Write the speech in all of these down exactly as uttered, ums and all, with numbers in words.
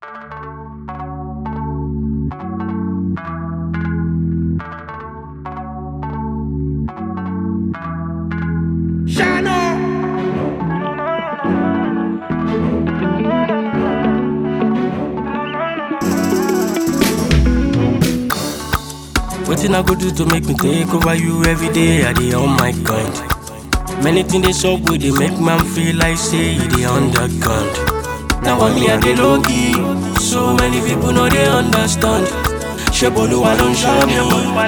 Wetin I go do to make me take over you every day? I dey on my grind. Many things they sup with they make man feel like say he dey underground. Now I'm me I dey low key, so many people know they understand. Sheboluwa don show me.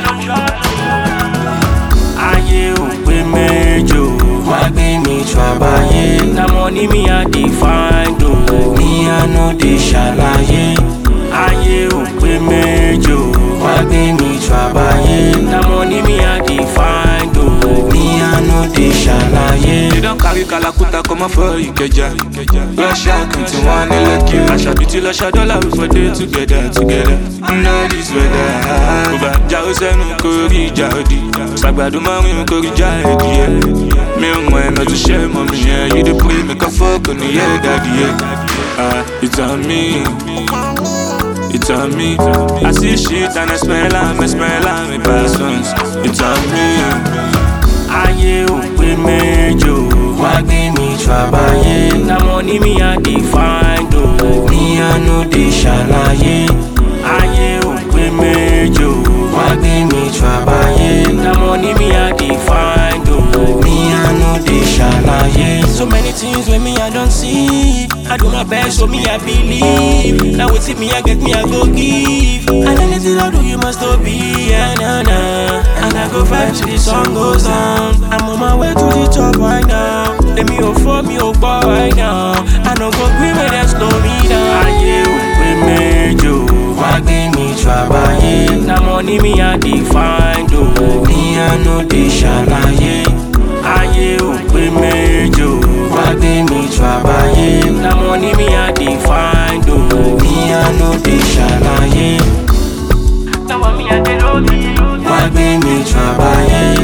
Ayé ò pé méjì wá gbé mi trabaye. Na money me I dey find o, me I no dey ṣàlàyé. Ayé ò pé méjì wá gbé mi trabaye. Na money me I dey find o, me I no dey ṣàlàyé. You don carry Kalakuta come out for Ikeja. Russia twenty-one Lekki. Asha beauty Lasha dollar we for day together, together. Under this weather. Oba jao senu kori jaodi. Sagbado marun kori jaedi. Me o mo e me to share mommy yeah. You dey pray make a fuck on the head daddy yeah. Ah, it's on me. It's on me. I see shit and I smell am, I smell am in persons. It's on me. Ayé ò pé méjì wá gbé mi trabaye. Na money me I dey find o, me I no dey ṣàlàyé. Ayé ò pé méjì wá gbé mi trabaye. Na money me I dey find o, me I no dey ṣàlàyé. So many things when me I don't see, I do my best so me I believe. Now wetin me I get me I go give, and anything I do you must obey. Yeah, nah, nah. And I go vibe till the sun goes down. I'm on my way to the top right now. Let me go for me oh boy right now. I no go green when they slow me down. Ayé ò pé méjì wá gbé mi trabaye. Na money me I dey find o, me I no dey ṣàlàyé. Ayé ò pé méjì wá gbé mi trabaye. Na money me I dey find o, me I no dey ṣàlàyé. Now I'm me I dey low key. Wá gbé mi trabaye.